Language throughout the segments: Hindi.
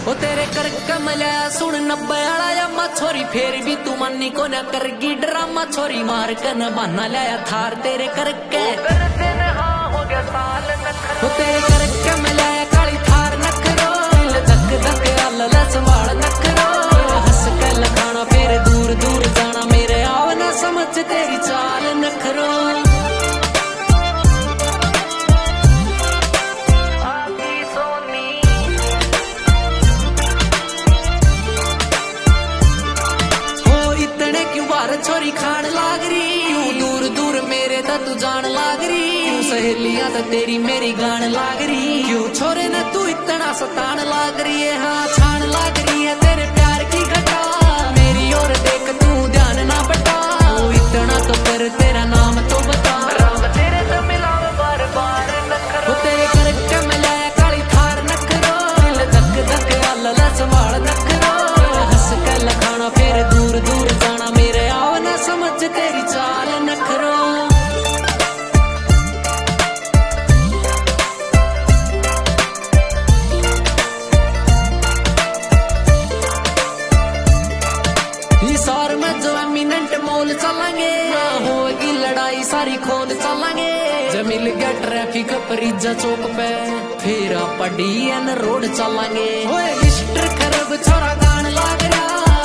ओ तेरे कर कमला सुन 90 वाला जम्मा छोरी फिर भी तू मन्नी को न करगी ड्रामा छोरी मार कन बहाना लाया थार तेरे करके हो गया साल ओ तेरे कर कमला काली थार नखरो धक धक अल्ला संभाल नखरो हंस के लगाना फिर दूर दूर जाना मेरे आव ना समझ तेरी चाल नखरो छोरी खान लाग रही दूर दूर मेरे ता तू जान लाग रही सहेलियां तो तेरी मेरी गान लाग रही क्यों छोरे ने तू इतना सतान लाग रही है हाँ छान लाग रही है तेरे प्यार की घटा मेरी ओर देख तू ध्यान ना बटा इतना तो कर तेरा नाम तो बता तेरे से मिलाओ बार बार नखरो तेरे कर के मिलाया काली थार नखरो धक धक अल्ला संभाल नखरो हंस के लगाना फिर दूर दूर जाना मेरे समझ तेरी चाल नखरो इस और में जो एमिनेंट मोल चलेंगे होगी लड़ाई सारी खोल चलेंगे जब मिल गया ट्रैफिक परिजा चौक पे फिर आप डीएन रोड चलेंगे मिस्टर खरब छोरा गान लाग रहा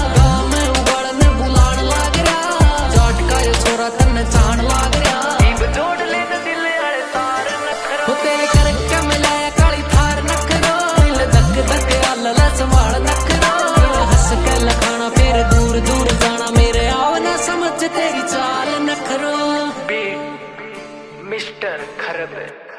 छोरा तन चाण लाग रहा जोड़ ले दिल वाले तार नखरो तेरे कर कमला काली थार नखरो धक धक अल्ला संभाल नखरो हंस के लगाना फिर दूर दूर जाना मेरे आव ना समझ तेरी चाल नखरो मिस्टर खरब।